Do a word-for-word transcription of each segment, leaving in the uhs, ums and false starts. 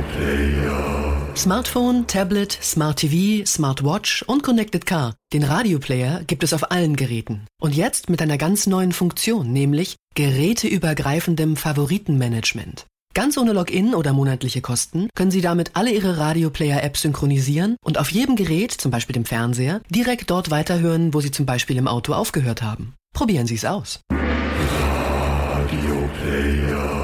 Radioplayer. Smartphone, Tablet, Smart T V, Smartwatch und Connected Car. Den Radioplayer gibt es auf allen Geräten. Und jetzt mit einer ganz neuen Funktion, nämlich geräteübergreifendem Favoritenmanagement. Ganz ohne Login oder monatliche Kosten können Sie damit alle Ihre Radioplayer-Apps synchronisieren und auf jedem Gerät, zum Beispiel dem Fernseher, direkt dort weiterhören, wo Sie zum Beispiel im Auto aufgehört haben. Probieren Sie es aus. Radioplayer.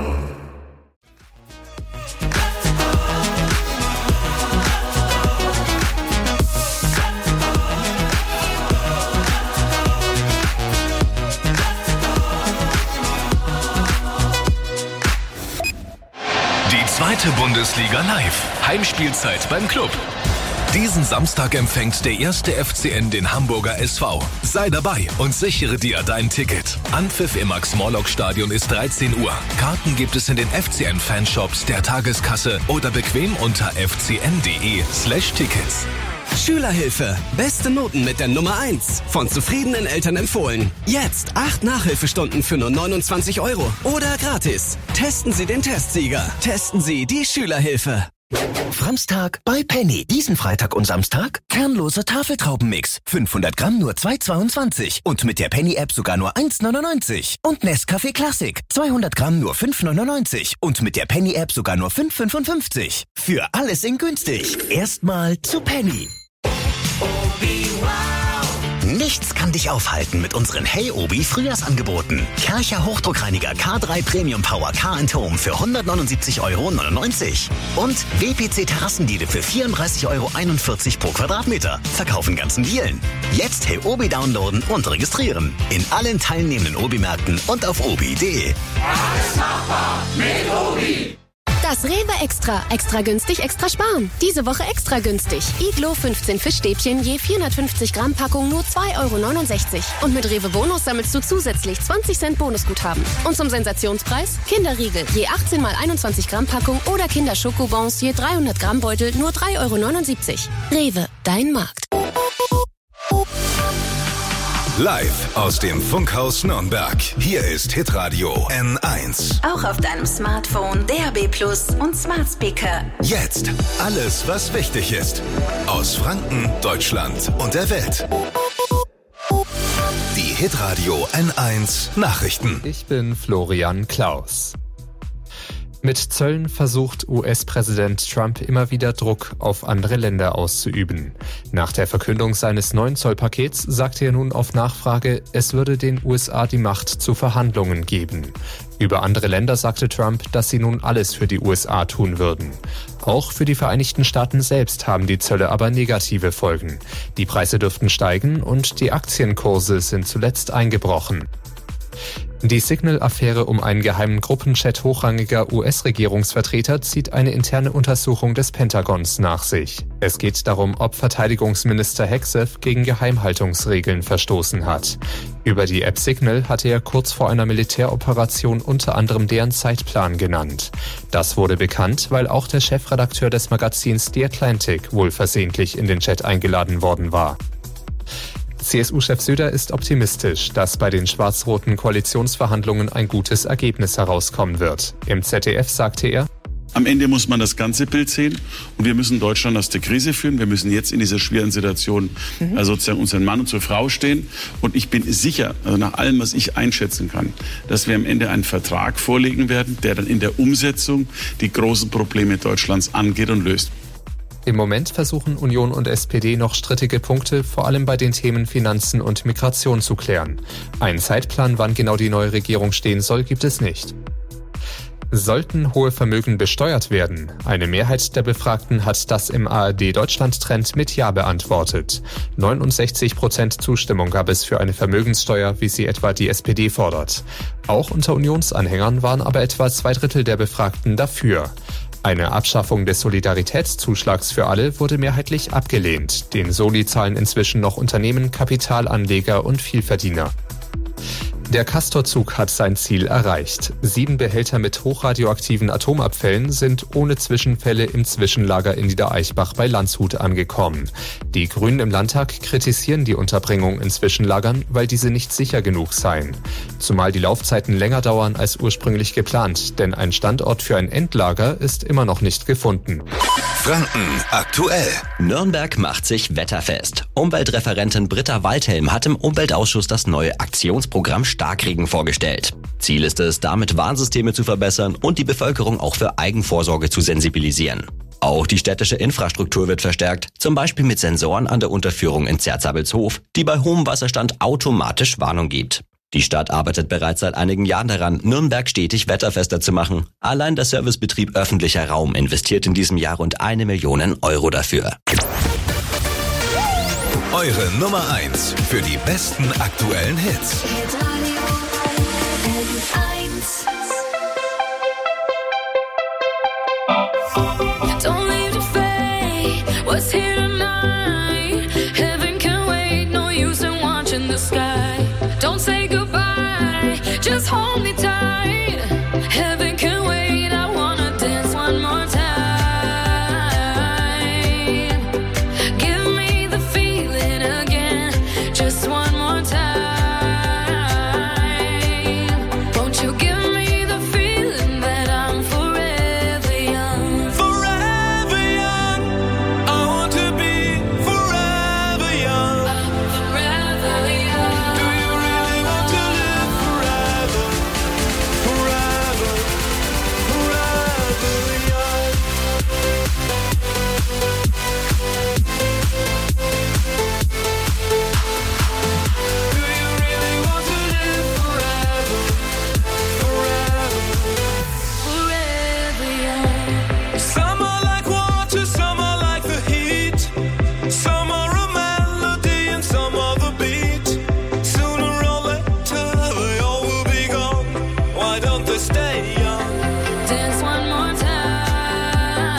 Zweite Bundesliga live. Heimspielzeit beim Club. Diesen Samstag empfängt der erste F C N den Hamburger S V. Sei dabei und sichere dir dein Ticket. Anpfiff im Max-Morlock-Stadion ist dreizehn Uhr. Karten gibt es in den F C N-Fanshops, der Tageskasse oder bequem unter f c n punkt d e slash tickets. Schülerhilfe. Beste Noten mit der Nummer eins. Von zufriedenen Eltern empfohlen. Jetzt acht Nachhilfestunden für nur neunundzwanzig Euro. Oder gratis. Testen Sie den Testsieger. Testen Sie die Schülerhilfe. Framstag bei Penny. Diesen Freitag und Samstag kernloser Tafeltraubenmix. fünfhundert Gramm nur zwei Euro zweiundzwanzig. Und mit der Penny-App sogar nur eins Euro neunundneunzig. Und Nescafé Classic. zweihundert Gramm nur fünf Euro neunundneunzig. Und mit der Penny-App sogar nur fünf Euro fünfundfünfzig. Für alles in günstig. Erstmal zu Penny. Nichts kann dich aufhalten mit unseren Hey Obi Frühjahrsangeboten. Kärcher Hochdruckreiniger K drei Premium Power Car and Home für hundertneunundsiebzig Euro neunundneunzig. Und W P C Terrassendiele für vierunddreißig Euro einundvierzig pro Quadratmeter. Verkaufen ganzen Dielen. Jetzt Hey Obi downloaden und registrieren. In allen teilnehmenden Obi-Märkten und auf obi punkt de. Alles machbar mit Obi. Das Rewe Extra. Extra günstig, extra sparen. Diese Woche extra günstig. Iglo fünfzehn Fischstäbchen je vierhundertfünfzig Gramm Packung nur zwei Euro neunundsechzig. Und mit Rewe Bonus sammelst du zusätzlich zwanzig Cent Bonusguthaben. Und zum Sensationspreis Kinderriegel je achtzehn mal einundzwanzig Gramm Packung oder Kinderschokobons je dreihundert Gramm Beutel nur drei Euro neunundsiebzig. Rewe, dein Markt. Live aus dem Funkhaus Nürnberg. Hier ist Hitradio N eins. Auch auf deinem Smartphone, D A B Plus und Smart Speaker. Jetzt alles, was wichtig ist. Aus Franken, Deutschland und der Welt. Die Hitradio N eins Nachrichten. Ich bin Florian Klaus. Mit Zöllen versucht U S-Präsident Trump immer wieder Druck auf andere Länder auszuüben. Nach der Verkündung seines neuen Zollpakets sagte er nun auf Nachfrage, es würde den U S A die Macht zu Verhandlungen geben. Über andere Länder sagte Trump, dass sie nun alles für die U S A tun würden. Auch für die Vereinigten Staaten selbst haben die Zölle aber negative Folgen. Die Preise dürften steigen und die Aktienkurse sind zuletzt eingebrochen. Die Signal-Affäre um einen geheimen Gruppenchat hochrangiger U S-Regierungsvertreter zieht eine interne Untersuchung des Pentagons nach sich. Es geht darum, ob Verteidigungsminister Hegseth gegen Geheimhaltungsregeln verstoßen hat. Über die App Signal hatte er kurz vor einer Militäroperation unter anderem deren Zeitplan genannt. Das wurde bekannt, weil auch der Chefredakteur des Magazins The Atlantic wohl versehentlich in den Chat eingeladen worden war. C S U-Chef Söder ist optimistisch, dass bei den schwarz-roten Koalitionsverhandlungen ein gutes Ergebnis herauskommen wird. Im Z D F sagte er: Am Ende muss man das ganze Bild sehen und wir müssen Deutschland aus der Krise führen. Wir müssen jetzt in dieser schweren Situation mhm. also sozusagen unseren Mann und zur Frau stehen. Und ich bin sicher, also nach allem, was ich einschätzen kann, dass wir am Ende einen Vertrag vorlegen werden, der dann in der Umsetzung die großen Probleme Deutschlands angeht und löst. Im Moment versuchen Union und S P D noch strittige Punkte, vor allem bei den Themen Finanzen und Migration zu klären. Einen Zeitplan, wann genau die neue Regierung stehen soll, gibt es nicht. Sollten hohe Vermögen besteuert werden? Eine Mehrheit der Befragten hat das im A R D-Deutschland-Trend mit Ja beantwortet. neunundsechzig Prozent Zustimmung gab es für eine Vermögenssteuer, wie sie etwa die S P D fordert. Auch unter Unionsanhängern waren aber etwa zwei Drittel der Befragten dafür. Eine Abschaffung des Solidaritätszuschlags für alle wurde mehrheitlich abgelehnt. Den Soli zahlen inzwischen noch Unternehmen, Kapitalanleger und Vielverdiener. Der Castor-Zug hat sein Ziel erreicht. Sieben Behälter mit hochradioaktiven Atomabfällen sind ohne Zwischenfälle im Zwischenlager in Niedereichbach bei Landshut angekommen. Die Grünen im Landtag kritisieren die Unterbringung in Zwischenlagern, weil diese nicht sicher genug seien. Zumal die Laufzeiten länger dauern als ursprünglich geplant, denn ein Standort für ein Endlager ist immer noch nicht gefunden. Franken aktuell. Nürnberg macht sich wetterfest. Umweltreferentin Britta Waldhelm hat im Umweltausschuss das neue Aktionsprogramm Starkregen vorgestellt. Ziel ist es, damit Warnsysteme zu verbessern und die Bevölkerung auch für Eigenvorsorge zu sensibilisieren. Auch die städtische Infrastruktur wird verstärkt, zum Beispiel mit Sensoren an der Unterführung in Zerzabelshof, die bei hohem Wasserstand automatisch Warnung gibt. Die Stadt arbeitet bereits seit einigen Jahren daran, Nürnberg stetig wetterfester zu machen. Allein der Servicebetrieb Öffentlicher Raum investiert in diesem Jahr rund eine Million Euro dafür. Eure Nummer eins für die besten aktuellen Hits. Don't leave the fate, what's here tonight? Heaven can wait, no use in watching the sky. Don't say goodbye, just hold me tight. Heaven can wait, I wanna dance one more time. Give me the feeling again, just one more time. Won't you give me the feeling that I'm forever young? Forever young, I want to be forever young. I'm forever young. Do you really want to live forever? Forever, forever young. Do you really want to live forever? Forever, Forever young. some are like water, some are like the heat. Some are a melody and some are the beat. Sooner or later they all will be gone. Why don't they stay young? Dance one more time.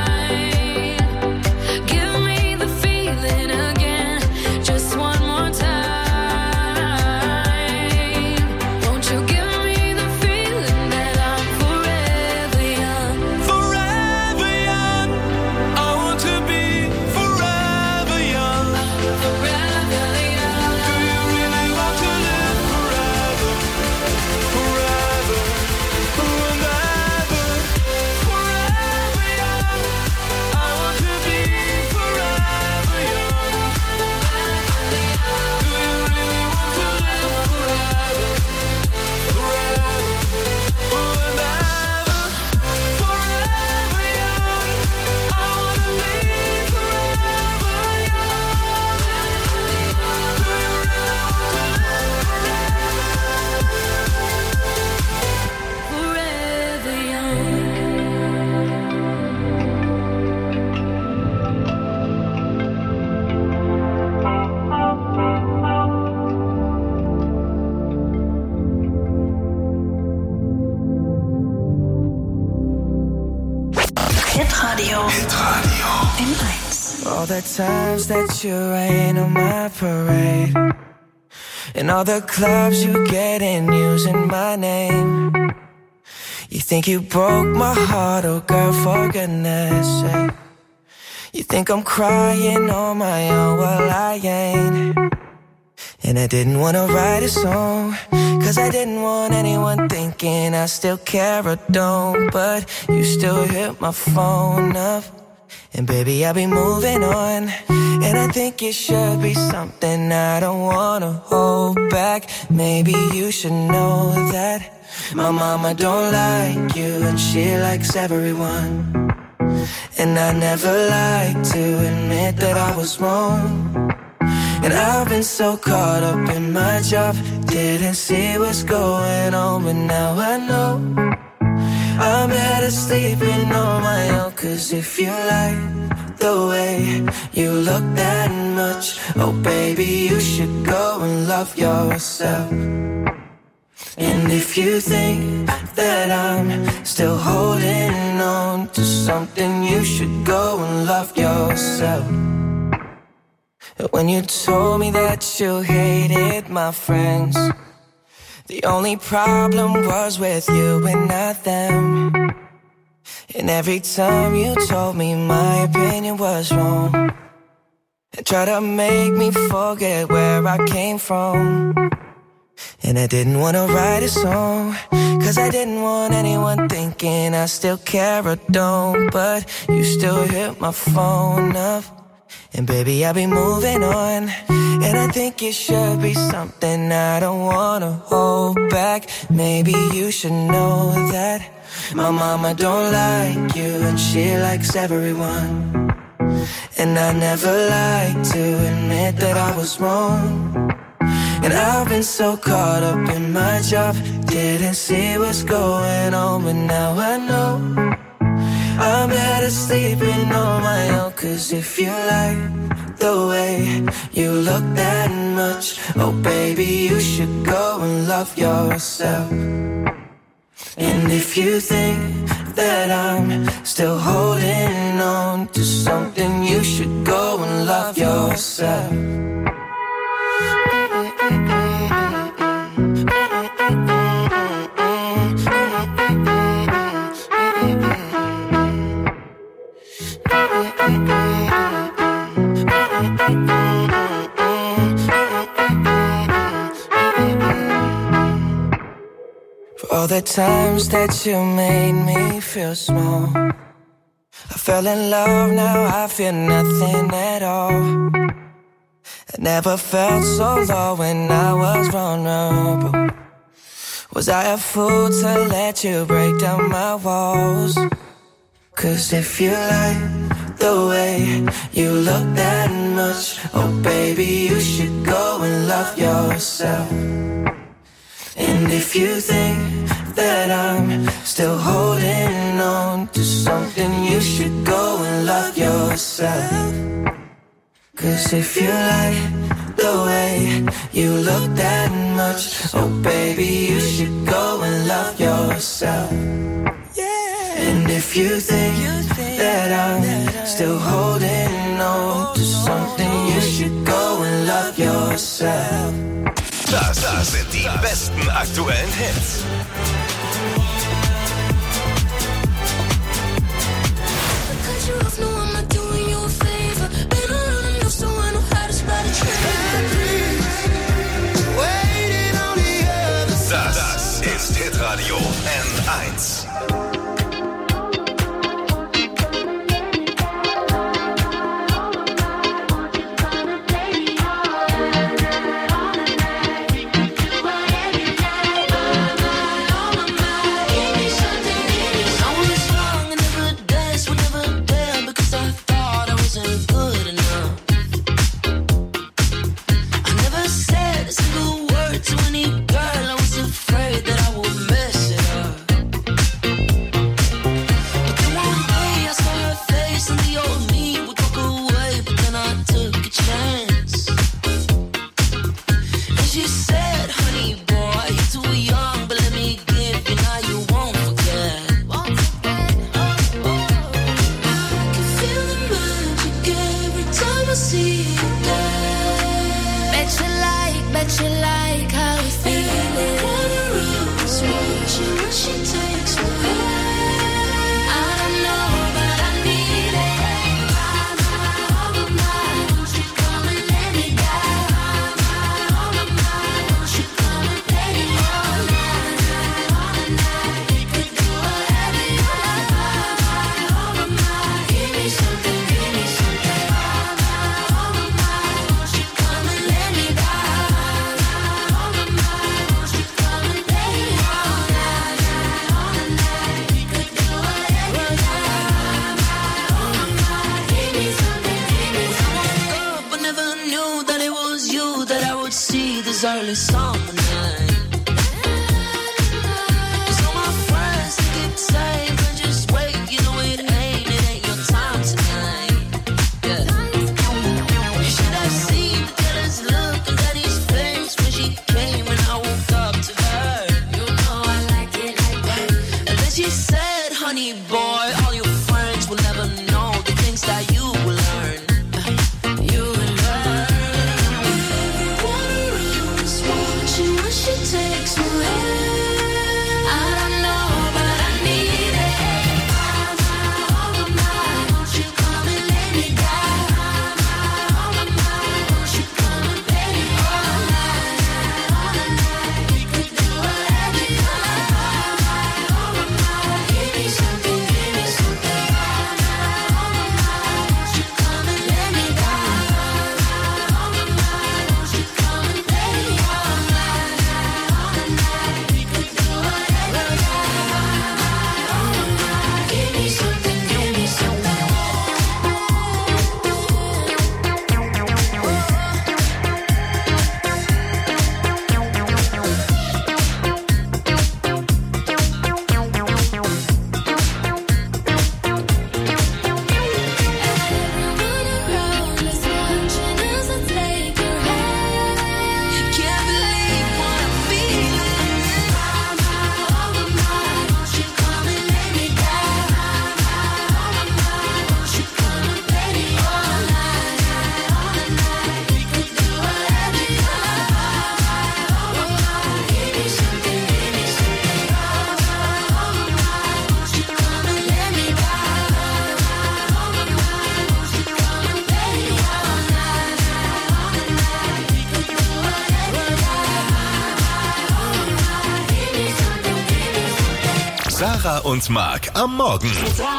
Give me the feeling again, just one more time. Won't you give me the feeling that I'm forever young? Forever young, I want to be forever young. Forever young. Do you really want to live forever? Forever, and ever. Forever young, I want to be forever young. Do you really want to live forever? Forever, and ever. Forever young, I want to be forever young. Do you really want to live Forever young. Hitradio Hitradio. M eins. all the times that you rain on my parade, and all the clubs you get in using my name. You think you broke my heart, oh girl, for goodness sake. You think I'm crying on my own, well I ain't. And I didn't wanna write a song, cause I didn't want anyone thinking I still care or don't. But you still hit my phone up, and baby I'll be moving on. And I think it should be something I don't wanna hold back. Maybe you should know that my mama don't like you, and she likes everyone. And I never like to admit that I was wrong. And I've been so caught up in my job, didn't see what's going on, but now I know I'm better sleeping on my own. Cause if you like the way you look that much, oh baby, you should go and love yourself. And if you think that I'm still holding on to something, you should go and love yourself. When you told me that you hated my friends, The only problem was with you and not them. And every time you told me my opinion was wrong, and tried to make me forget where I came from. And I didn't want to write a song, cause I didn't want anyone thinking I still care or don't. But you still hit my phone up, and baby, I'll be moving on. And I think it should be something I don't wanna hold back. Maybe you should know that my mama don't like you, and she likes everyone. And I never like to admit that I was wrong. And I've been so caught up in my job, didn't see what's going on. But now I know I'm better sleeping on my own. Cause if you like the way you look that much, oh baby, you should go and love yourself. And if you think that I'm still holding on to something, you should go and love yourself. For all the times that you made me feel small, I fell in love, now I feel nothing at all. I never felt so low when I was vulnerable. Was I a fool to let you break down my walls? Cause if you like the way you look that much, oh baby, you should go and love yourself. And if you think that I'm still holding on to something, you should go and love yourself. Cause if you like the way you look that much, oh baby, you should go and love yourself. And if you think that I'm still holding on to something, you should go and love yourself. Das, das sind die besten aktuellen Hits. Das, das ist Hitradio N eins. Takes away Sarah und Mark am Morgen.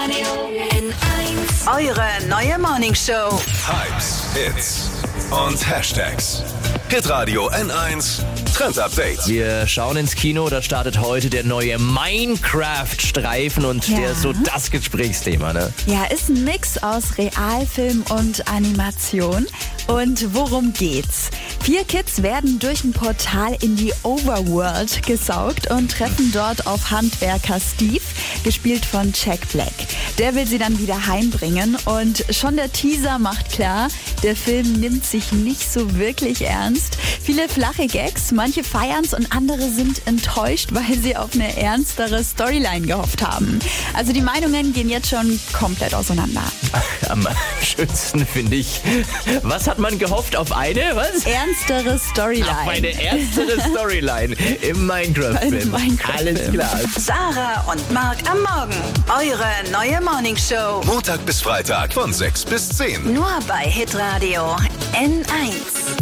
Eure neue Morningshow. Hypes, Hits und Hashtags. Hitradio N eins Trend Update. Wir schauen ins Kino, da startet heute der neue Minecraft-Streifen und Ja. der ist so das Gesprächsthema, ne? Ja, ist ein Mix aus Realfilm und Animation. Und worum geht's? Vier Kids werden durch ein Portal in die Overworld gesaugt und treffen dort auf Handwerker Steve, gespielt von Jack Black. Der will sie dann wieder heimbringen und schon der Teaser macht klar, der Film nimmt sich nicht so wirklich ernst. Viele flache Gags, manche feiern's und andere sind enttäuscht, weil sie auf eine ernstere Storyline gehofft haben. Also die Meinungen gehen jetzt schon komplett auseinander. Am schönsten finde ich, was hat man gehofft auf eine, was? Ernstere Storyline. Auf eine ernstere Storyline im Minecraft-Film. Minecraft Alles klar. Sarah und Mark am Morgen. Eure neue Morningshow. Montag bis Freitag von sechs bis zehn. Nur bei Hitradio N eins.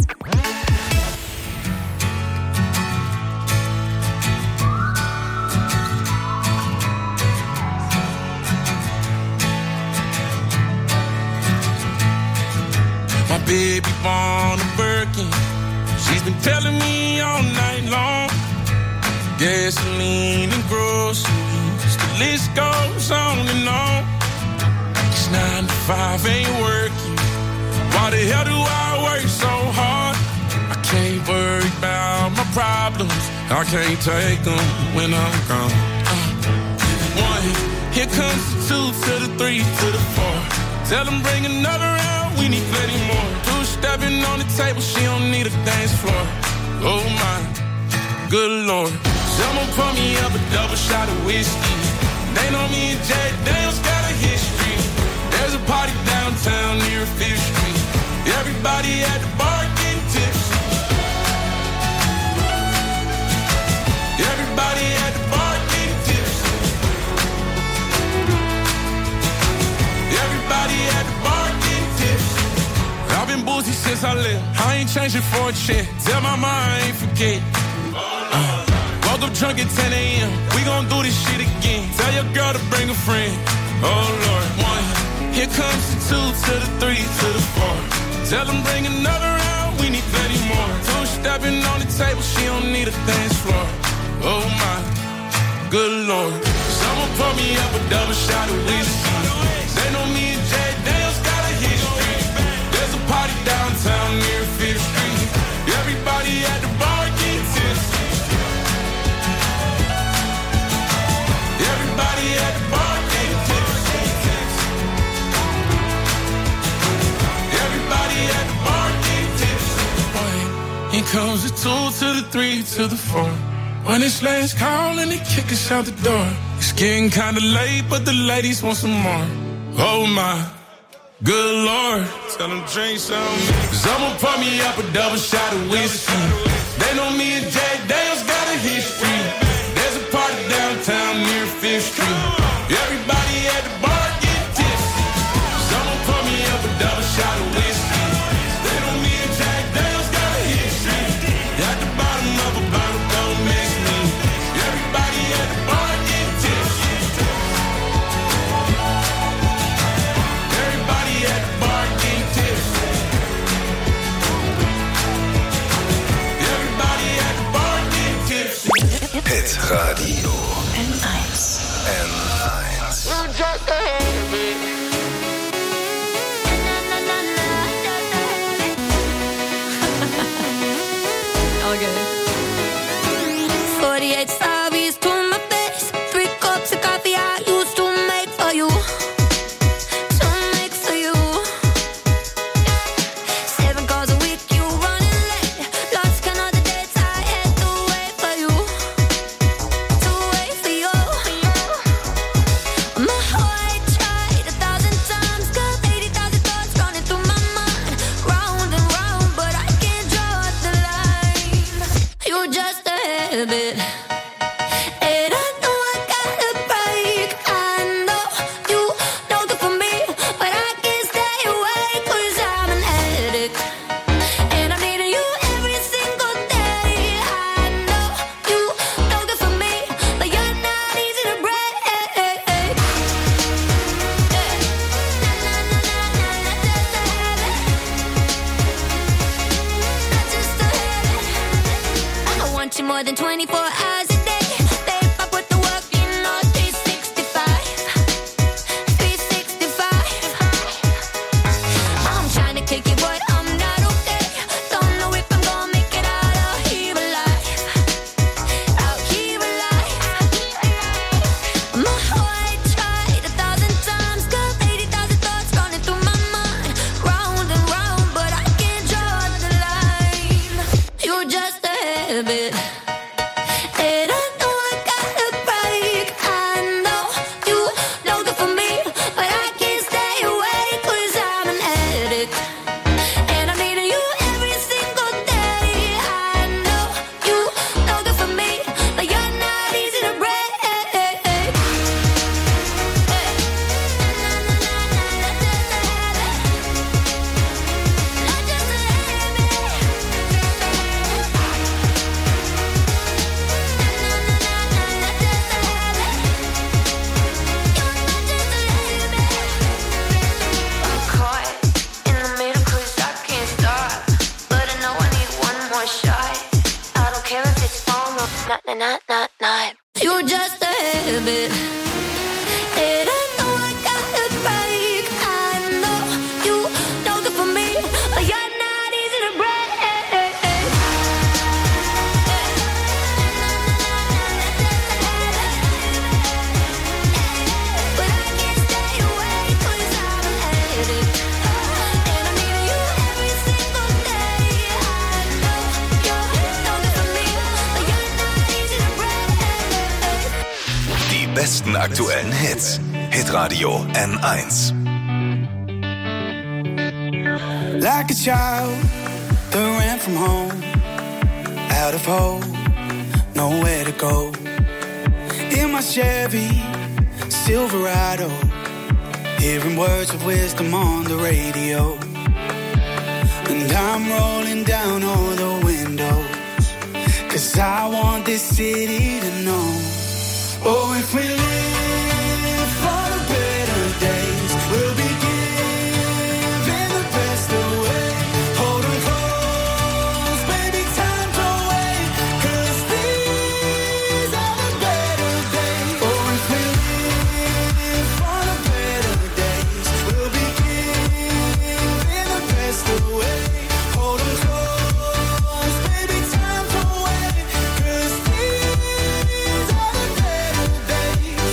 My baby born a Birkin. She's been telling me all night long. Gasoline and groceries, the list goes on and on. It's nine to five ain't working. Why the hell do I work so hard? I can't worry about my problems. I can't take them when I'm gone. Uh, one, here comes the two to the three to the four. Tell them bring another round, we need plenty more. Two stepping on the table, she don't need a dance floor. Oh my, good Lord. Someone pour me up a double shot of whiskey. They know me and Jay Daniels got a history. There's a party downtown near Fifth Street. Everybody at the bar getting tipsy. Everybody at the bar getting tipsy. Everybody at the bar getting tipsy. I've been boozy since I left. I ain't changing for a check. Tell my mom I ain't forget. Uh, woke up drunk at ten a.m. We gon' do this shit again. Tell your girl to bring a friend. Oh Lord, one. Here comes the two to the three to the four. Tell them bring another round. We need plenty more. Two stepping on the table. She don't need a dance floor. Oh my, good Lord. Someone pour me up a double shot of whiskey. They know me and Jay Daniels got a history. There's a party downtown near Fifth Street. Everybody at the bar getting tipsy. Everybody at the bar getting tipsy. Everybody at the bar getting tipsy. Here comes the two to the three to the four. When it's last call and they kick us out the door. It's getting kinda late, but the ladies want some more. Oh my, good Lord. Tell them drink some. Someone pour me up a double shot of whiskey. They know me and Jay Daniels got a history. There's a party downtown near Fifth Street. Everybody at the bar get tipsy. Someone pour me up a double shot of whiskey. They know me and Jay Daniels got a history. At the bottom of a bottle, don't miss me. Everybody at the bar get tipsy. Everybody at the bar get tipsy. Everybody at the bar get tipsy. Hitradio N eins. N eins. Okay. forty-eight strawberries to my face. Three cups of coffee I used to make for you. To make for you. Seven calls a week, you running late. Lost count of the dates I had to wait for you. To wait for you. My heart besten aktuellen Hits. Hitradio N eins. Like a child that ran from home, out of hope, nowhere to go. In my Chevy Silverado, hearing words of wisdom on the radio. And I'm rolling down all the windows, 'cause I want this city to know. Oh, if we live for the better days, we'll be giving the best away. Hold 'em close, baby, time to wait, 'cause these are the better days. Oh, if we live for the better days, we'll be giving the best away. Hold 'em close, baby, time to wait, 'cause these are the better days.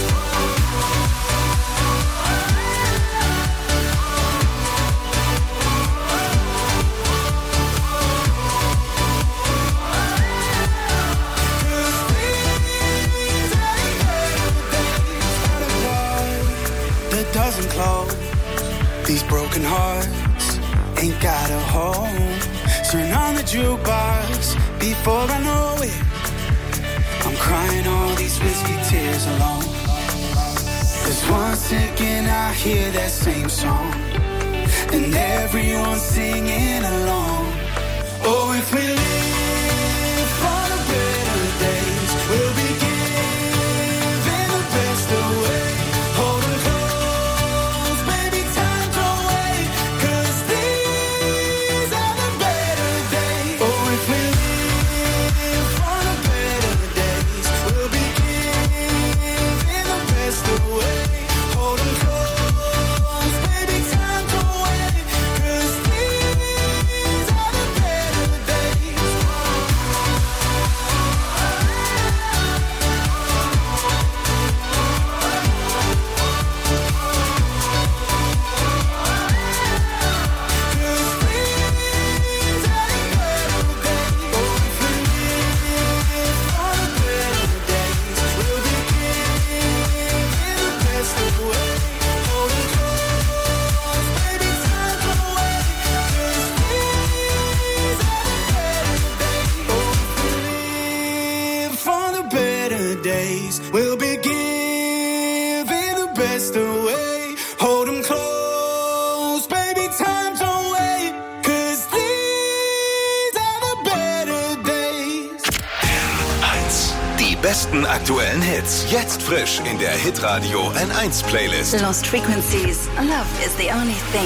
That doesn't close. These broken hearts ain't got a home. Turn on the jukebox before I know it. I'm crying all these whiskey tears alone. 'Cause one second I hear that same song, and everyone's singing along. Oh, if we live for the better days, we'll be giving the best away. Hold 'em close, baby, time to wait, 'cause these are the better days. Oh, if we live for the better days, we'll be giving the best away. Hold 'em close, baby, time to wait, 'cause these are the better days. For the better days, we'll be giving the best away. Hold 'em close, baby, time to wait, 'cause these are the better days. N eins. Die besten aktuellen Hits. Jetzt frisch in der Hitradio N eins Playlist. Lost Frequencies. Love is the only thing.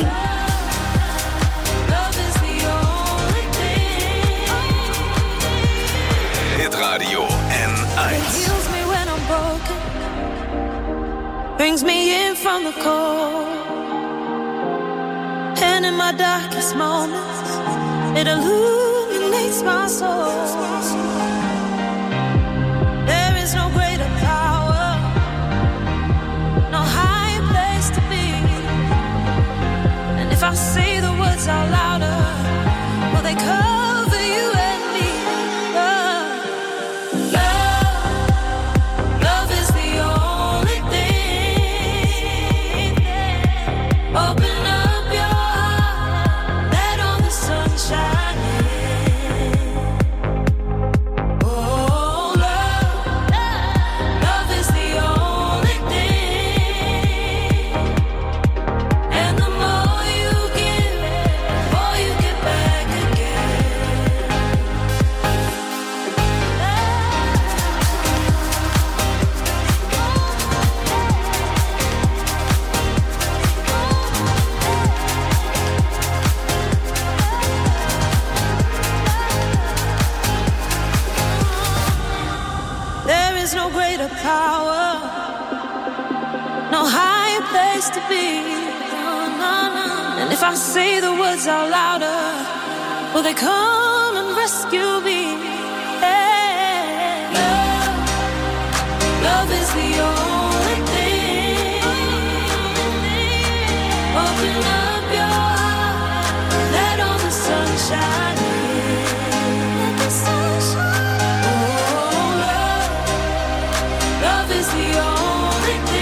Hitradio N eins. Heals me when I'm broken, brings me in from the cold, and in my darkest moments, it illuminates my soul. There is no greater power, no higher place to be, and if I say the words out louder, will they cover you and me? Love is the only thing. Open up your heart, let all the sun shine in. Oh, love, love is the only thing. And the more you give, the more you get back again. There is no greater power, no higher place to be. And if I say the words out louder, will they come and rescue me? Hey, love, love is the only thing. Open up your heart, let all the sun shine in. Let the sun shine. Oh, love, love is the only thing.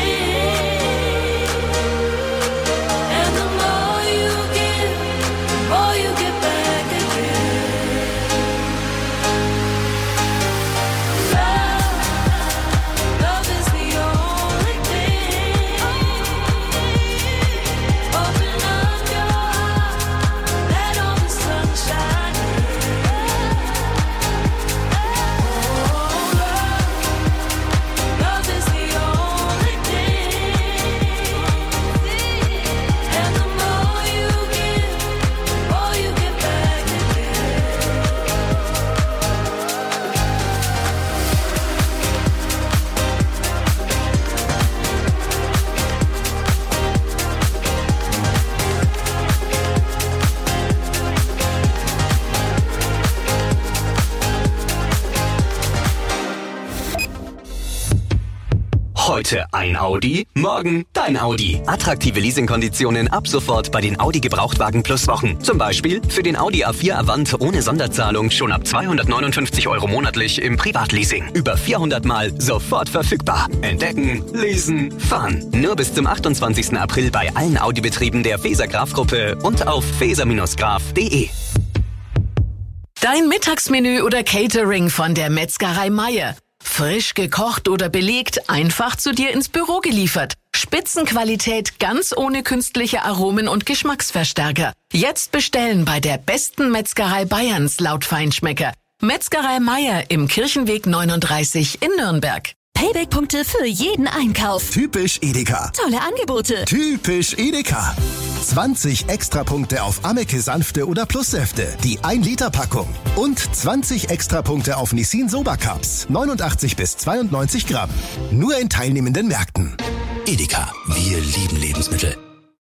Heute ein Audi, morgen dein Audi. Attraktive Leasingkonditionen ab sofort bei den Audi Gebrauchtwagen Plus Wochen. Zum Beispiel für den Audi A vier Avant ohne Sonderzahlung schon ab zweihundertneunundfünfzig Euro monatlich im Privatleasing. Über vierhundert Mal sofort verfügbar. Entdecken, leasen, fahren. Nur bis zum achtundzwanzigsten April bei allen Audi-Betrieben der Feser Graf Gruppe und auf feser graf punkt de. Dein Mittagsmenü oder Catering von der Metzgerei Meier. Frisch gekocht oder belegt, einfach zu dir ins Büro geliefert. Spitzenqualität ganz ohne künstliche Aromen und Geschmacksverstärker. Jetzt bestellen bei der besten Metzgerei Bayerns laut Feinschmecker. Metzgerei Meier im Kirchenweg neununddreißig in Nürnberg. Payback-Punkte für jeden Einkauf. Typisch Edeka. Tolle Angebote. Typisch Edeka. zwanzig Extrapunkte auf Ameke Sanfte oder Plussäfte, die ein Liter Packung. Und zwanzig Extrapunkte auf Nissin Soba Cups, neunundachtzig bis zweiundneunzig Gramm. Nur in teilnehmenden Märkten. Edeka, wir lieben Lebensmittel.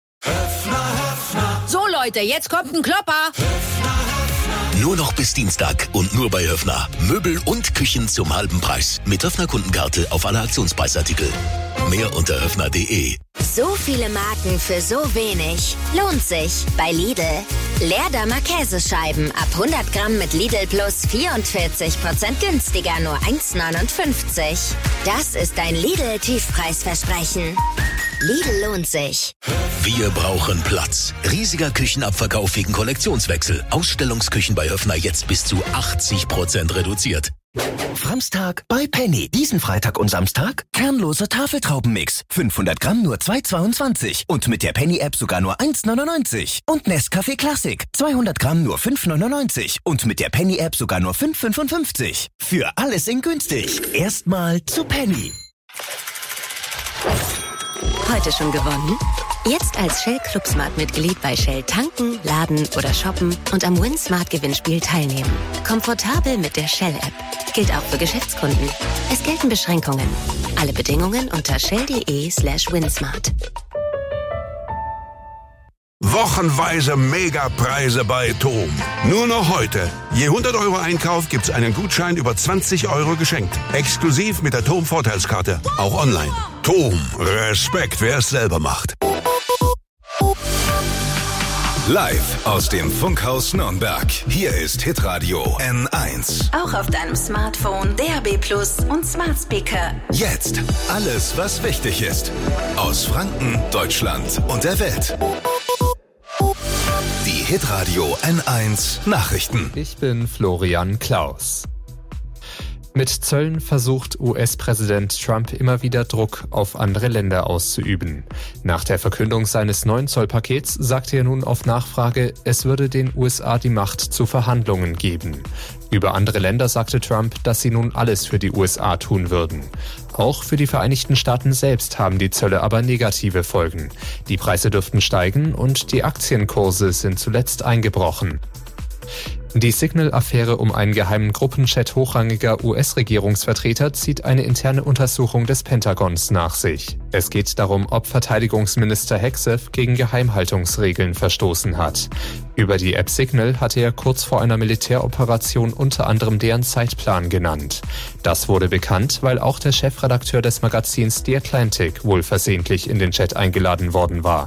So Leute, jetzt kommt ein Klopper. Nur noch bis Dienstag und nur bei Höffner. Möbel und Küchen zum halben Preis. Mit Höffner Kundenkarte auf alle Aktionspreisartikel. Mehr unter höffner punkt de. So viele Marken für so wenig. Lohnt sich bei Lidl. Leerdammer Käsescheiben ab hundert Gramm mit Lidl Plus vierundvierzig Prozent günstiger, nur eins neunundfünfzig. Das ist ein Lidl-Tiefpreisversprechen. Lidl lohnt sich. Wir brauchen Platz. Riesiger Küchenabverkauf wegen Kollektionswechsel. Ausstellungsküchen bei Höffner jetzt bis zu achtzig Prozent reduziert. Framstag bei Penny. Diesen Freitag und Samstag kernloser Tafeltraubenmix. fünfhundert Gramm nur zwei zweiundzwanzig. Und mit der Penny-App sogar nur eins neunundneunzig. Und Nescafé Classic. zweihundert Gramm nur fünf neunundneunzig. Und mit der Penny-App sogar nur fünf fünfundfünfzig. Für alles in günstig. Erstmal zu Penny. Heute schon gewonnen? Jetzt als Shell Club Smart Mitglied bei Shell tanken, laden oder shoppen und am Win Smart Gewinnspiel teilnehmen. Komfortabel mit der Shell App. Gilt auch für Geschäftskunden. Es gelten Beschränkungen. Alle Bedingungen unter shell.de slash winsmart. Wochenweise Megapreise bei Tom. Nur noch heute. Je hundert Euro Einkauf gibt's einen Gutschein über zwanzig Euro geschenkt. Exklusiv mit der Tom Vorteilskarte. Auch online. Tom. Respekt, wer es selber macht. Live aus dem Funkhaus Nürnberg. Hier ist Hitradio N eins. Auch auf deinem Smartphone, D A B Plus und Smart Speaker. Jetzt alles, was wichtig ist. Aus Franken, Deutschland und der Welt. Die Hitradio N eins Nachrichten. Ich bin Florian Klaus. Mit Zöllen versucht U S-Präsident Trump immer wieder Druck auf andere Länder auszuüben. Nach der Verkündung seines neuen Zollpakets sagte er nun auf Nachfrage, es würde den U S A die Macht zu Verhandlungen geben. Über andere Länder sagte Trump, dass sie nun alles für die U S A tun würden. Auch für die Vereinigten Staaten selbst haben die Zölle aber negative Folgen. Die Preise dürften steigen und die Aktienkurse sind zuletzt eingebrochen. Die Signal-Affäre um einen geheimen Gruppenchat hochrangiger U S-Regierungsvertreter zieht eine interne Untersuchung des Pentagons nach sich. Es geht darum, ob Verteidigungsminister Hegseth gegen Geheimhaltungsregeln verstoßen hat. Über die App Signal hatte er kurz vor einer Militäroperation unter anderem deren Zeitplan genannt. Das wurde bekannt, weil auch der Chefredakteur des Magazins The Atlantic wohl versehentlich in den Chat eingeladen worden war.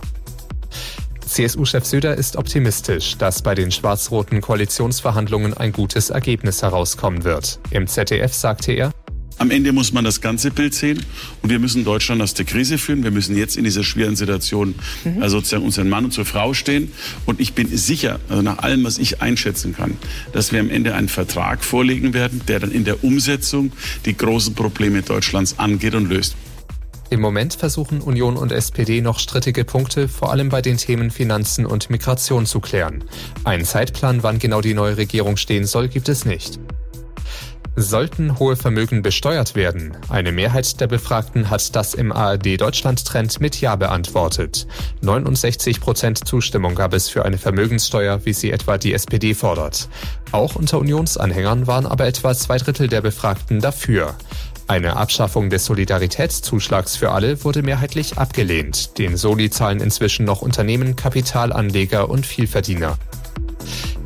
C S U-Chef Söder ist optimistisch, dass bei den schwarz-roten Koalitionsverhandlungen ein gutes Ergebnis herauskommen wird. Im Z D F sagte er: Am Ende muss man das ganze Bild sehen und wir müssen Deutschland aus der Krise führen. Wir müssen jetzt in dieser schweren Situation mhm. also sozusagen unseren Mann und zur Frau stehen. Und ich bin sicher, also nach allem, was ich einschätzen kann, dass wir am Ende einen Vertrag vorlegen werden, der dann in der Umsetzung die großen Probleme Deutschlands angeht und löst. Im Moment versuchen Union und S P D noch strittige Punkte, vor allem bei den Themen Finanzen und Migration zu klären. Einen Zeitplan, wann genau die neue Regierung stehen soll, gibt es nicht. Sollten hohe Vermögen besteuert werden? Eine Mehrheit der Befragten hat das im A R D-Deutschland-Trend mit Ja beantwortet. neunundsechzig Prozent Zustimmung gab es für eine Vermögenssteuer, wie sie etwa die S P D fordert. Auch unter Unionsanhängern waren aber etwa zwei Drittel der Befragten dafür. Eine Abschaffung des Solidaritätszuschlags für alle wurde mehrheitlich abgelehnt. Den Soli zahlen inzwischen noch Unternehmen, Kapitalanleger und Vielverdiener.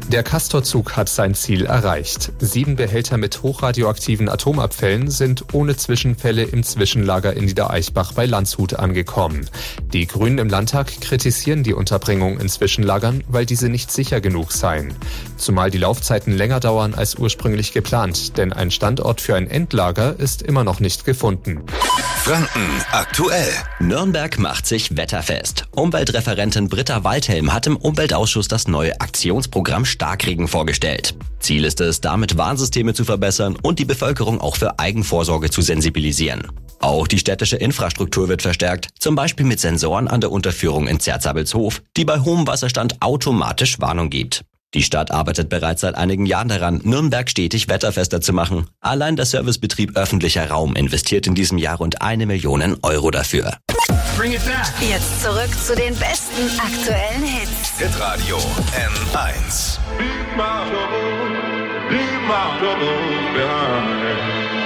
Der Castor-Zug hat sein Ziel erreicht. Sieben Behälter mit hochradioaktiven Atomabfällen sind ohne Zwischenfälle im Zwischenlager in Niedereichbach bei Landshut angekommen. Die Grünen im Landtag kritisieren die Unterbringung in Zwischenlagern, weil diese nicht sicher genug seien. Zumal die Laufzeiten länger dauern als ursprünglich geplant, denn ein Standort für ein Endlager ist immer noch nicht gefunden. Franken aktuell. Nürnberg macht sich wetterfest. Umweltreferentin Britta Waldhelm hat im Umweltausschuss das neue Aktionsprogramm Starkregen vorgestellt. Ziel ist es, damit Warnsysteme zu verbessern und die Bevölkerung auch für Eigenvorsorge zu sensibilisieren. Auch die städtische Infrastruktur wird verstärkt, zum Beispiel mit Sensoren an der Unterführung in Zerzabelshof, die bei hohem Wasserstand automatisch Warnung gibt. Die Stadt arbeitet bereits seit einigen Jahren daran, Nürnberg stetig wetterfester zu machen. Allein der Servicebetrieb Öffentlicher Raum investiert in diesem Jahr rund eine Million Euro dafür. Bring it back. Jetzt zurück zu den besten aktuellen Hits. Hitradio N eins. Leave my troubles, leave my troubles behind.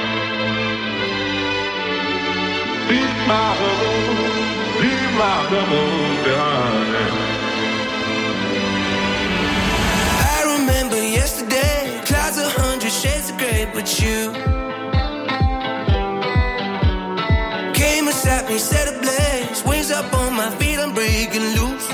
Leave my troubles, leave my troubles behind. I remember yesterday, clouds a hundred shades of grey, but you came and sat me, set ablaze, wings up on my feet, I'm breaking loose.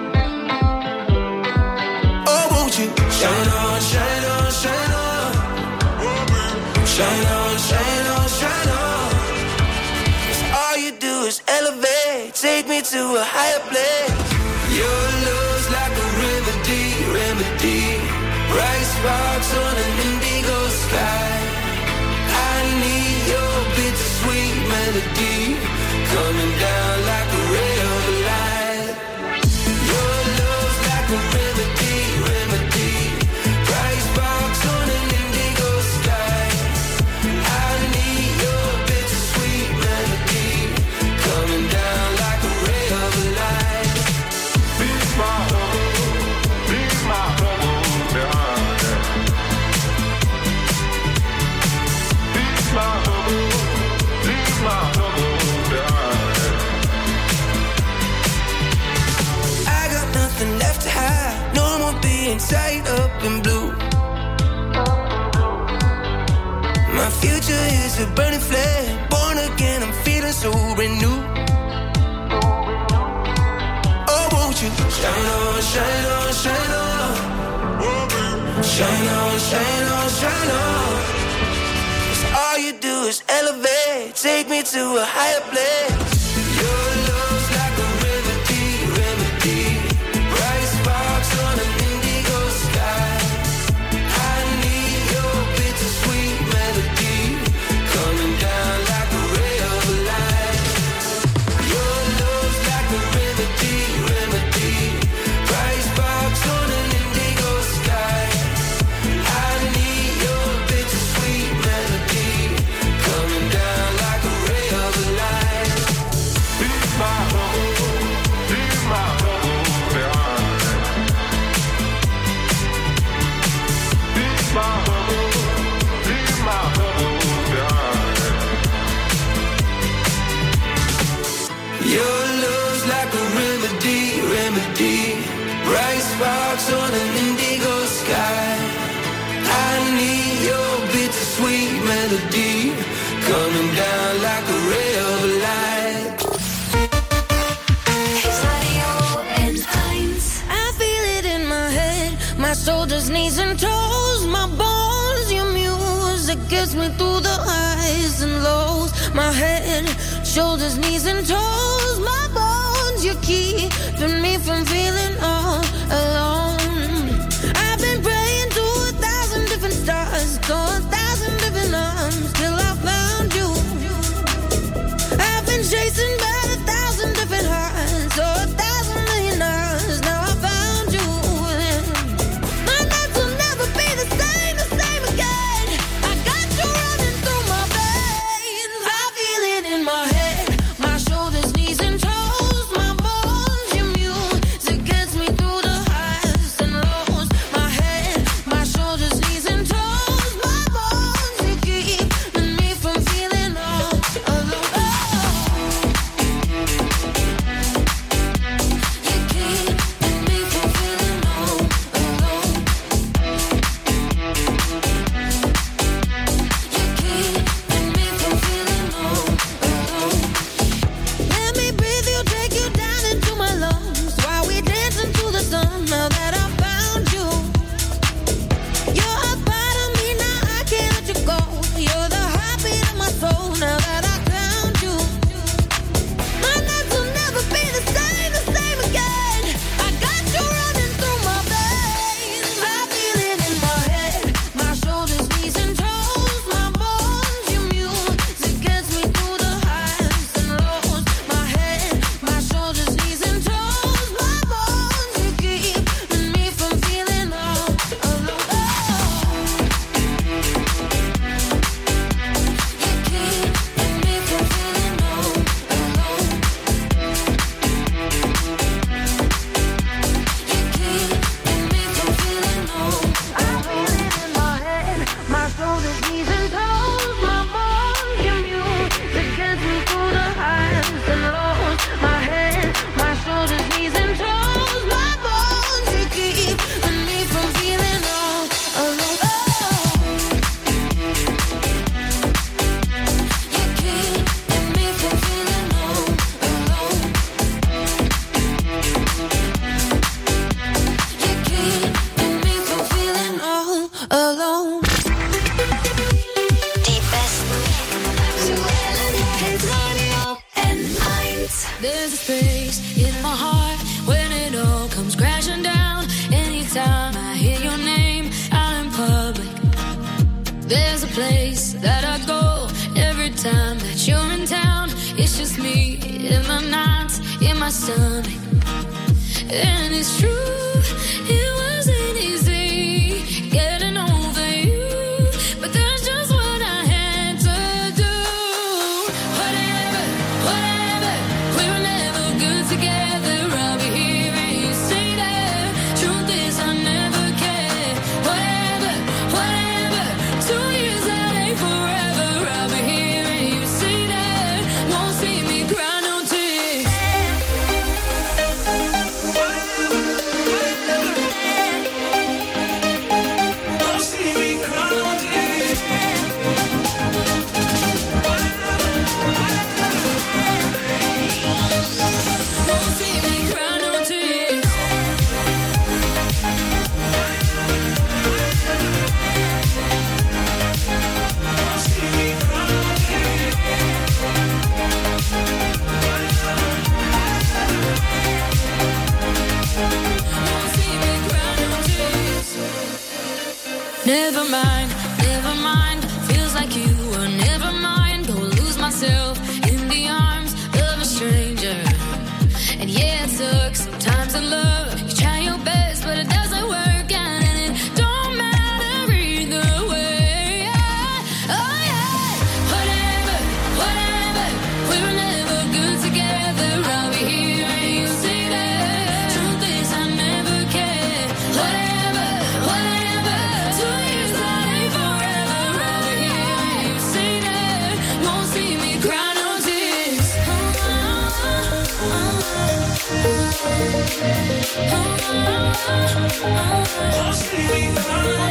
Oh, won't you shine on, shine on, shine on, shine on, shine on, shine on. 'Cause all you do is elevate, take me to a higher place. Your love's like a remedy, remedy. Bright sparks on an indigo sky. I need your bittersweet melody coming down like a ray of light. Your love's like a remedy, remedy. Bright sparks on an indigo sky. I need your bittersweet melody coming down like a ray of light. Leave my troubles, leave my troubles behind. Leave my troubles, leave my troubles behind. I got nothing left to hide, no more being tied up in blue. My future is a burning flame, born again, I'm feeling so renewed. Oh, won't you shine on, shine on, shine on, shine on, shine on, shine on. 'Cause all you do is elevate, take me to a higher place. Your love's like a remedy, remedy. Bright sparks on an indigo sky. I need your bittersweet melody coming down like a ray of light. Your love's like a remedy, remedy. Bright sparks on an indigo sky. I need your bittersweet melody coming down like a ray of light. Leave my troubles, leave my troubles behind. Leave my troubles, leave my troubles behind. Your love's like a remedy, remedy. Bright sparks on an indigo sky. I need your bittersweet melody coming down like a ray of light. I feel it in my head, my shoulders, knees and toes, my bones, your music gets me through the highs and lows. My head, shoulders, knees and toes, my bones, you're keeping me from feeling all alone. I've been praying to a thousand different stars, to a thousand different arms, till I found you. I've been chasing by a thousand different hearts, so a thousand million hours, now I found you. My nights will never be the same, the same again. I got you running through my veins. I feel it in my head, my shoulders, knees and toes, my bones, your music gets me And it's true, it wasn't easy getting over you, but that's just what I had to do. Whatever, whatever, we were never good together. I'll be here and you say that. Truth is I never cared. Whatever, whatever, two years that ain't forever. I'll be here and you say that. Won't see me cry no tears. Won't see me cry no tears. Won't see me cry no tears. Never mind, never mind. Feels like you were never mind. Go lose myself in the arms of a stranger. And yeah, it sucks sometimes in love. You try your best, but it doesn't work out, and it don't matter either way. Yeah. Oh yeah, whatever, whatever. We were never good together. I'll be here and you say that. Truth is I never cared. Whatever, whatever. Two years that ain't forever. I'll be here and you say that. Won't see me cry no tears. Won't see me cry no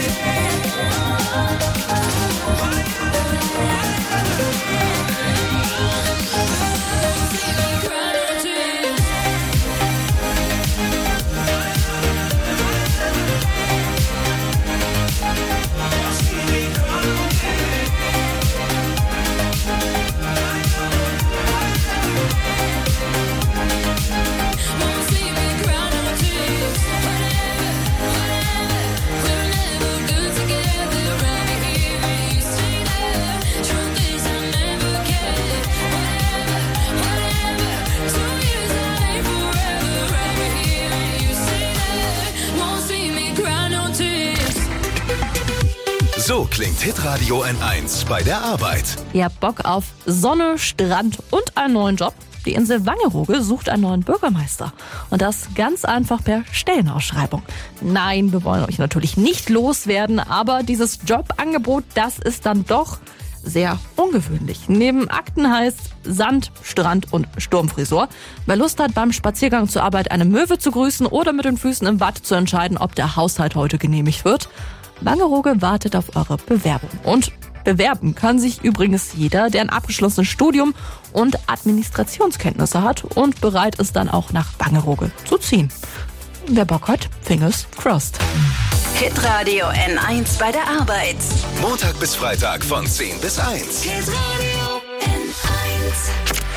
So klingt Hitradio N eins bei der Arbeit. Ihr habt Bock auf Sonne, Strand und einen neuen Job? Die Insel Wangerooge sucht einen neuen Bürgermeister. Und das ganz einfach per Stellenausschreibung. Nein, wir wollen euch natürlich nicht loswerden, aber dieses Jobangebot, das ist dann doch sehr ungewöhnlich. Neben Akten heißt Sand, Strand und Sturmfrisur. Wer Lust hat, beim Spaziergang zur Arbeit eine Möwe zu grüßen oder mit den Füßen im Watt zu entscheiden, ob der Haushalt heute genehmigt wird, Wangerooge wartet auf eure Bewerbung. Und bewerben kann sich übrigens jeder, der ein abgeschlossenes Studium und Administrationskenntnisse hat und bereit ist, dann auch nach Wangerooge zu ziehen. Wer Bock hat, fingers crossed. Hitradio N eins bei der Arbeit. Montag bis Freitag von zehn bis eins. Hitradio N eins.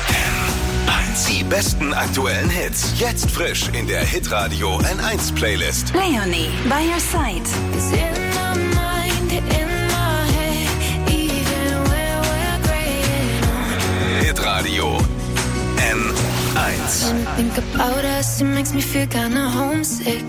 N eins. Die besten aktuellen Hits. Jetzt frisch in der Hitradio N eins Playlist. Leonie, by your side. It's in my mind, in my head, even where we're graying on. Hitradio N eins. When I think about us, it makes me feel kinda homesick.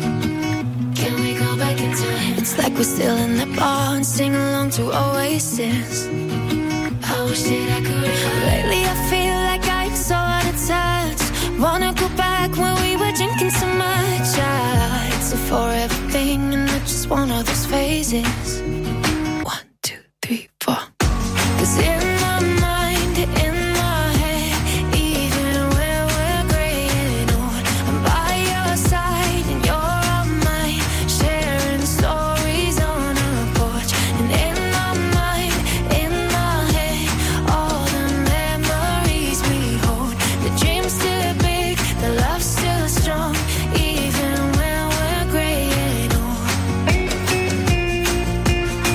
Can we go back in time? It's like we're still in the bar and sing along to Oasis. I wish that I could. Lately I feel like I'm so out of touch. Wanna go back when we were drinking so much. Yeah, it's a forever thing and I just want all those phases. One, two, three, four. 'Cause in my mind, in my head, even where we're graying old, I'm by your side and you're on mine, sharing stories on a porch. And in my mind, in my head, all the memories we hold. The dream's still big, the love's still strong, even when we're graying old.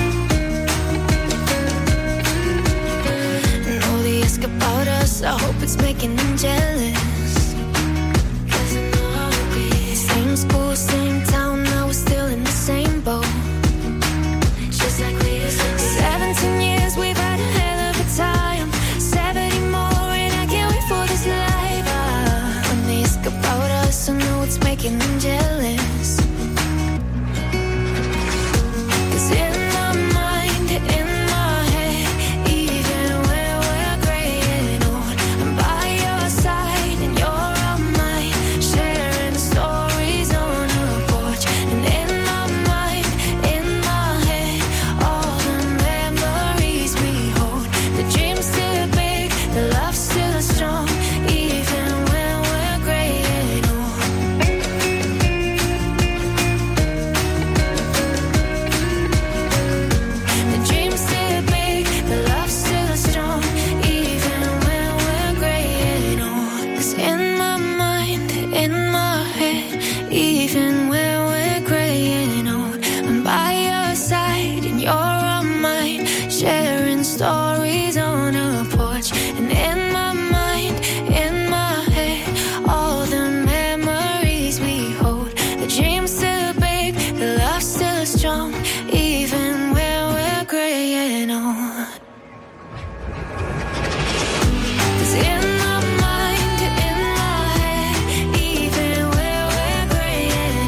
what's making them jealous. 'Cause in my mind, in my head, even when we're graying old, I'm by your side and you're on mine, sharing stories on a porch. And in my mind, in my head, all the memories we hold. The dream's still big, the love's still strong, even when we're graying old. The dream's still big, the love's still strong, even when we're graying old. 'Cause in my mind, in my head, even when we're graying old, I'm by your side and you're on mine, sharing stories on a porch. And in my mind, in my head, all the memories we hold. The dream's still big, the love's still strong, even when we're graying old. 'Cause in my mind, in my head, even when we're graying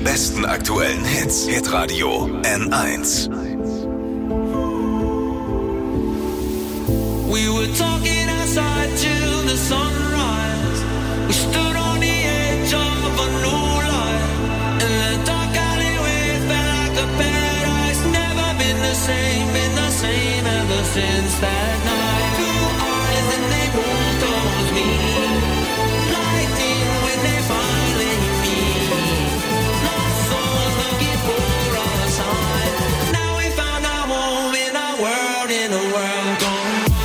besten aktuellen Hits. Hitradio N eins. We were talking outside till the sunrise. We stood on the edge of a new life. In the dark alleyway felt like a paradise. Never been the same, been the same ever since that night. Two eyes and they both told me. Lightning when they finally meet. Lost souls looking for a sign. Now we found our home in a world, in a world gone.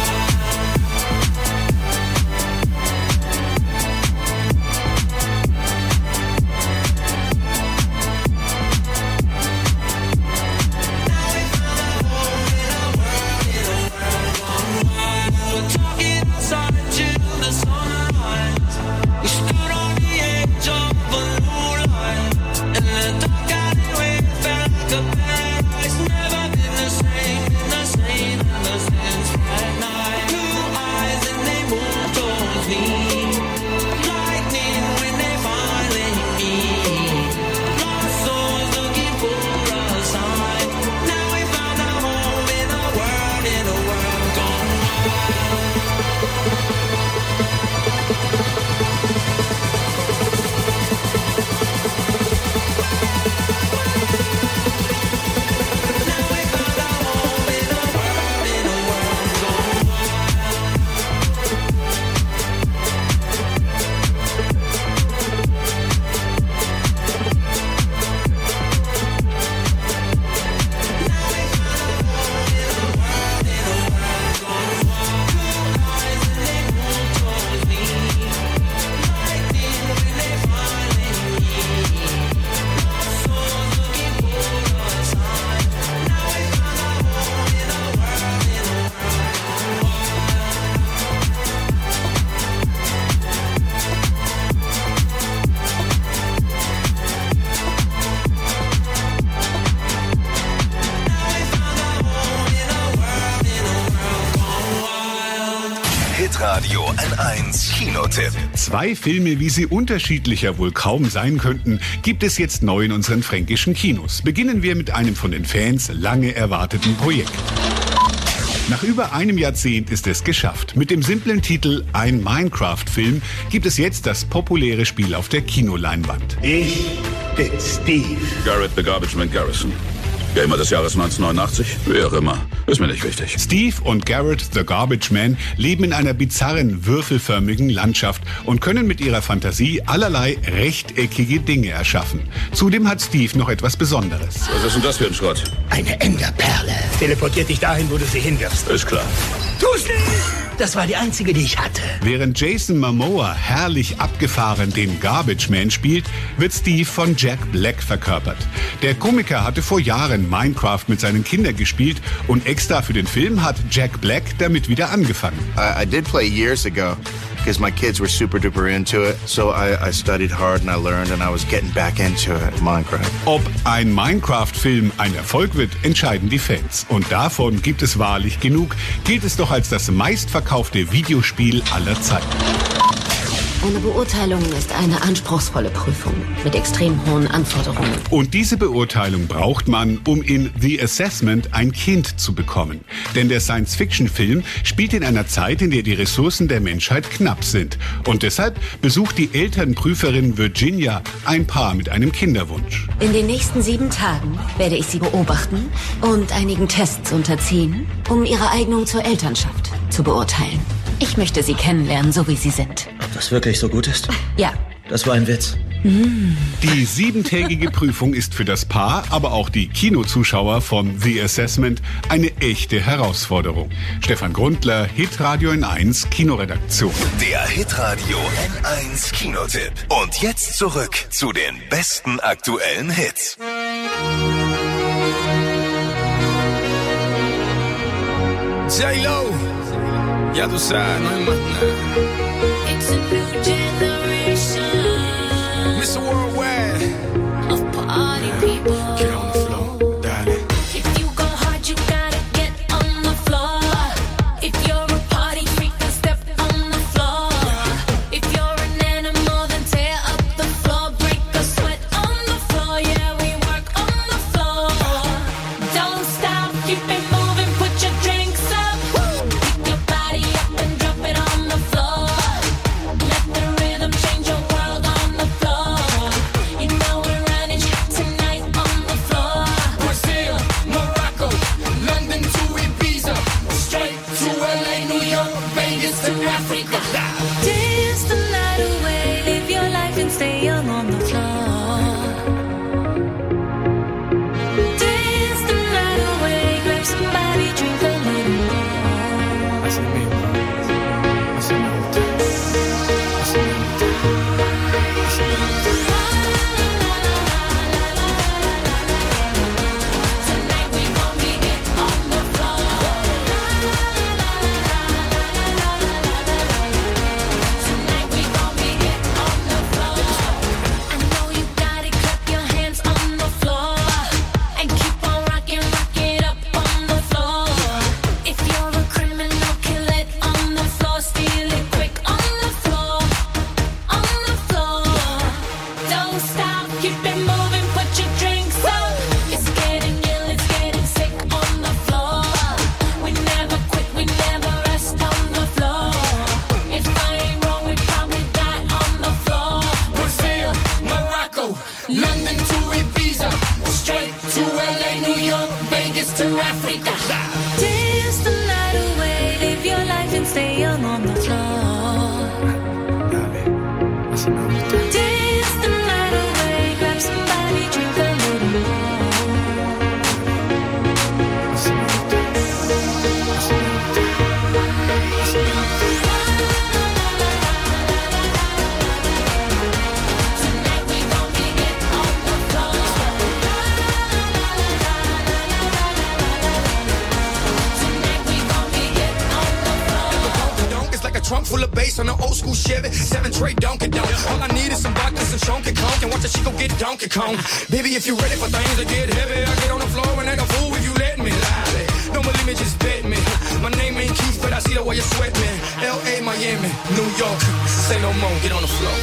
Hitradio N eins Kinotipp. Zwei Filme, wie sie unterschiedlicher wohl kaum sein könnten, gibt es jetzt neu in unseren fränkischen Kinos. Beginnen wir mit einem von den Fans lange erwarteten Projekt. Nach über einem Jahrzehnt ist es geschafft. Mit dem simplen Titel Ein Minecraft-Film gibt es jetzt das populäre Spiel auf der Kinoleinwand. Ich bin Steve. Garrett the Garbage Man Garrison. Gamer des Jahres neunzehnhundertneunundachtzig? Wer auch immer. Ist mir nicht wichtig. Steve und Garrett the Garbage Man leben in einer bizarren, würfelförmigen Landschaft und können mit ihrer Fantasie allerlei rechteckige Dinge erschaffen. Zudem hat Steve noch etwas Besonderes. Was ist denn das für ein Schrott? Eine Enderperle. Teleportiert dich dahin, wo du sie hinwirfst. Ist klar. Tu's nicht! Das war die einzige, die ich hatte. Während Jason Momoa herrlich abgefahren den Garbage Man spielt, wird Steve von Jack Black verkörpert. Der Komiker hatte vor Jahren Minecraft mit seinen Kindern gespielt und extra für den Film hat Jack Black damit wieder angefangen. I, I did play years ago because my kids were super duper into it. So I, I studied hard and I learned and I was getting back into it, Minecraft. Ob ein Minecraft-Film ein Erfolg wird, entscheiden die Fans. Und davon gibt es wahrlich genug, gilt es doch als das meistverkaufte Videospiel aller Zeiten. Eine Beurteilung ist eine anspruchsvolle Prüfung mit extrem hohen Anforderungen. Und diese Beurteilung braucht man, um in The Assessment ein Kind zu bekommen. Denn der Science-Fiction-Film spielt in einer Zeit, in der die Ressourcen der Menschheit knapp sind. Und deshalb besucht die Elternprüferin Virginia ein Paar mit einem Kinderwunsch. In den nächsten sieben Tagen werde ich sie beobachten und einigen Tests unterziehen, um ihre Eignung zur Elternschaft zu beurteilen. Ich möchte sie kennenlernen, so wie sie sind. Ob das wirklich so gut ist? Ja. Das war ein Witz. Die siebentägige Prüfung ist für das Paar, aber auch die Kinozuschauer von The Assessment eine echte Herausforderung. Stefan Grundler, Hitradio N eins Kinoredaktion. Der Hitradio N eins Kinotipp. Und jetzt zurück zu den besten aktuellen Hits. J-Lo, ya tú sabes, no hay más nada. It's a new generation. Mister Worldwide. Of party people. Get on the floor, darling. If you go hard, you gotta get on the floor. If you're a party freak, then step on the floor. If you're an animal, then tear up the floor. Break a sweat on the floor, yeah. to Africa. Dance the night away, live your life and stay young on the floor. Dance the night away, grab somebody, drink a little more. Trunk full of bass on an old school Chevy, seven tray Donkey Donk. All I need is some vodka, some Shonky Conk, and watch a chico get Donkey Kong. Baby, if you ready for things to get heavy, I get on the floor and act a fool if you let me lie. Don't believe me, just bet me. My name ain't Keith, but I see the way you sweat me. L A, Miami, New York, say no more, get on the floor.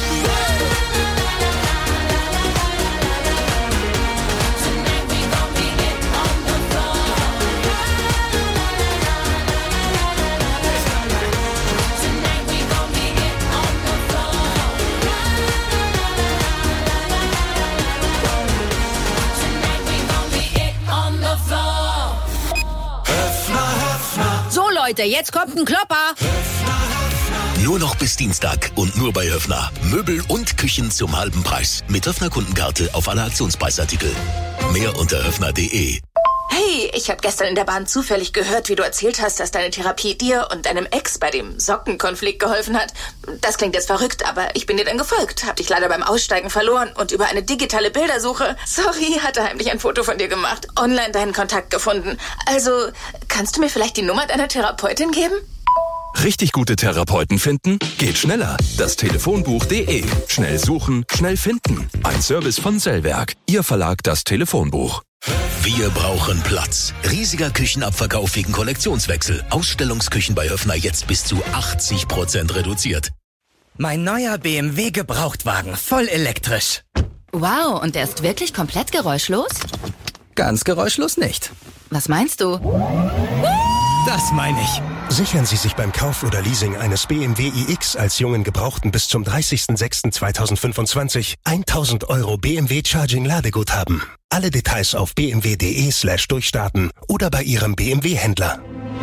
Leute, jetzt kommt ein Klopper. Nur noch bis Dienstag und nur bei Höfner. Möbel und Küchen zum halben Preis. Mit Höfner Kundenkarte auf alle Aktionspreisartikel. Mehr unter höfner punkt de. Hey, ich habe gestern in der Bahn zufällig gehört, wie du erzählt hast, dass deine Therapie dir und deinem Ex bei dem Sockenkonflikt geholfen hat. Das klingt jetzt verrückt, aber ich bin dir dann gefolgt, hab dich leider beim Aussteigen verloren und über eine digitale Bildersuche, sorry, hatte heimlich ein Foto von dir gemacht, online deinen Kontakt gefunden. Also, kannst du mir vielleicht die Nummer deiner Therapeutin geben? Richtig gute Therapeuten finden? Geht schneller. Das Telefonbuch punkt de. Schnell suchen, schnell finden. Ein Service von Sellwerk. Ihr Verlag das Telefonbuch. Wir brauchen Platz. Riesiger Küchenabverkauf wegen Kollektionswechsel. Ausstellungsküchen bei Höfner jetzt bis zu achtzig Prozent reduziert. Mein neuer B M W Gebrauchtwagen, voll elektrisch. Wow, und der ist wirklich komplett geräuschlos? Ganz geräuschlos nicht. Was meinst du? Das meine ich. Sichern Sie sich beim Kauf oder Leasing eines B M W iX als jungen Gebrauchten bis zum dreißigsten sechsten zweitausendfünfundzwanzig tausend Euro B M W Charging Ladeguthaben. Alle Details auf b m w punkt de slash durchstarten oder bei Ihrem B M W-Händler.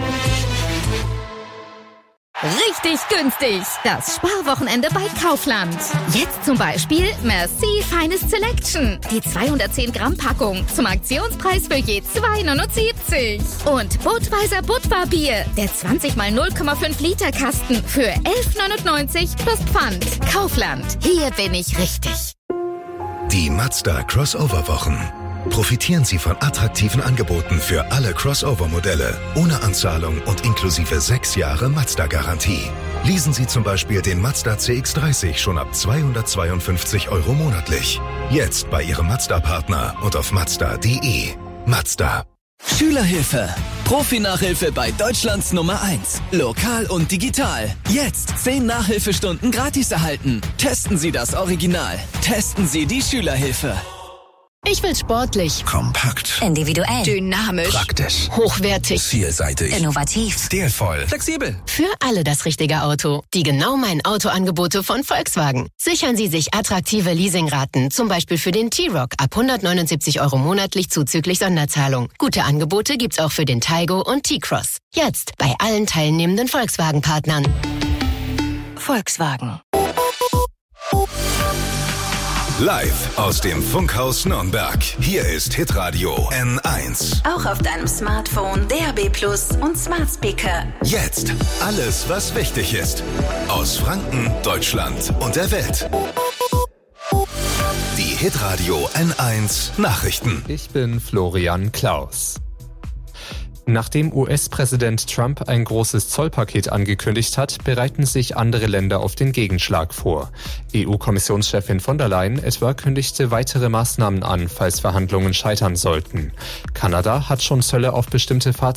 Richtig günstig. Das Sparwochenende bei Kaufland. Jetzt zum Beispiel Merci Finest Selection. Die zweihundertzehn Gramm Packung zum Aktionspreis für je zwei neunundsiebzig. Und Budweiser Budvar-Bier. Der zwanzig mal null Komma fünf Liter Kasten für elf neunundneunzig plus Pfand. Kaufland. Hier bin ich richtig. Die Mazda Crossover-Wochen. Profitieren Sie von attraktiven Angeboten für alle Crossover-Modelle, ohne Anzahlung und inklusive sechs Jahre Mazda-Garantie. Leasen Sie zum Beispiel den Mazda C X dreißig schon ab zweihundertzweiundfünfzig Euro monatlich. Jetzt bei Ihrem Mazda-Partner und auf mazda punkt de. Mazda. Schülerhilfe. Profi-Nachhilfe bei Deutschlands Nummer eins. Lokal und digital. Jetzt zehn Nachhilfestunden gratis erhalten. Testen Sie das Original. Testen Sie die Schülerhilfe. Ich will sportlich, kompakt, individuell, dynamisch, praktisch, hochwertig, vielseitig, innovativ, stilvoll, flexibel. Für alle das richtige Auto. Die genau mein Autoangebote von Volkswagen. Sichern Sie sich attraktive Leasingraten, zum Beispiel für den T-Roc ab hundertneunundsiebzig Euro monatlich zuzüglich Sonderzahlung. Gute Angebote gibt's auch für den Taigo und T-Cross. Jetzt bei allen teilnehmenden Volkswagen-Partnern. Volkswagen. Live aus dem Funkhaus Nürnberg. Hier ist Hitradio N eins. Auch auf deinem Smartphone, D A B Plus und Smart Speaker. Jetzt alles, was wichtig ist. Aus Franken, Deutschland und der Welt. Die Hitradio N eins Nachrichten. Ich bin Florian Klaus. Nachdem U S-Präsident Trump ein großes Zollpaket angekündigt hat, bereiten sich andere Länder auf den Gegenschlag vor. E U-Kommissionschefin von der Leyen etwa kündigte weitere Maßnahmen an, falls Verhandlungen scheitern sollten. Kanada hat schon Zölle auf bestimmte Fahrzeuge